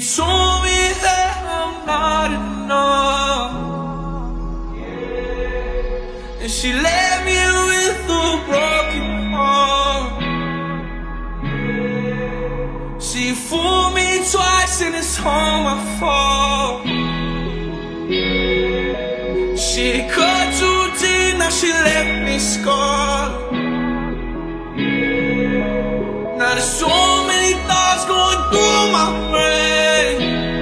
told me that I'm not enough, and she left me with a broken heart. She fooled me twice and it's all my fault. She cut too deep, now she left me scarred. Now there's so many thoughts going through my brain,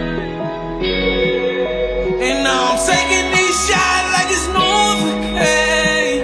and now I'm taking these shots like it's Novocaine.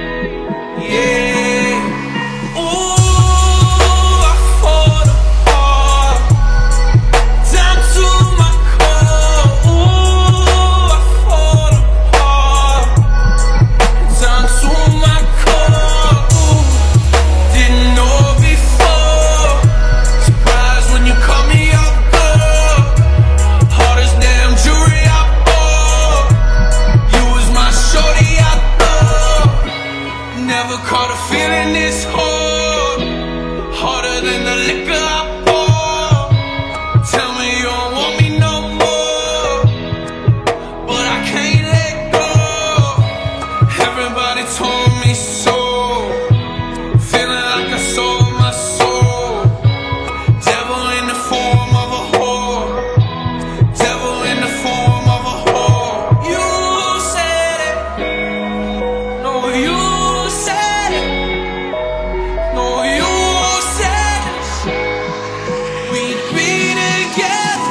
Yeah. Ooh, I fall apart, down to my core. Ooh, I fall apart, down to my core. Ooh, didn't know before. Surprised when you call me up, girl. Hardest damn jewelry I bought. You was my shorty, I thought. Never caught a feeling this hard, harder than the liquor I pour. Tell me you don't want me no more, but I can't let go. Everybody told me so, feeling like I sold my soul. Devil in the form of a whore, devil in the form of a whore. You said it, no you said it, no you said it. We'd be together.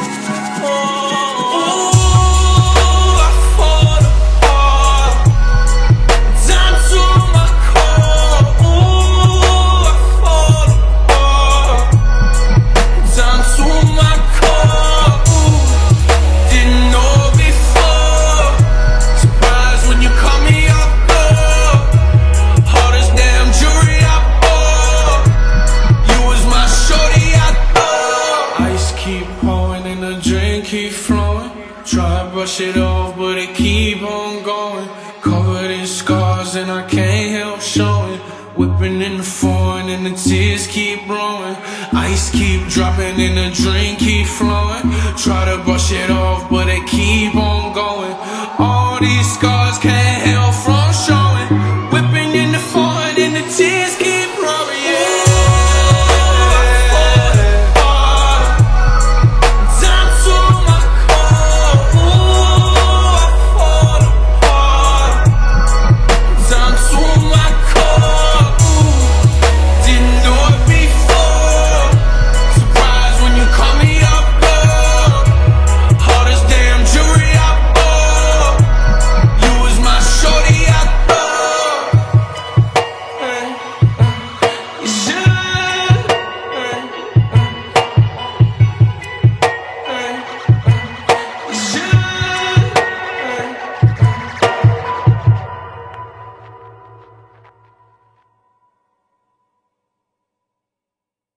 Ooh, I fall apart, down to my core. Ooh, I fall apart, down to my core. Ooh, didn't know before. Surprised when you call me up, girl. Hardest damn jewelry I bought. You was my shorty, I thought. Ice keep pouring and the drink keep flowing. Try to brush it off, but it keep on going. Covered in scars and I can't help showing. Whipping in the foreign and the tears keep blowing. Ice keep dropping and the drink keep flowing. Try to brush it off, but it keep on going. All these scars can't help from showing. Whipping in the foreign and the tears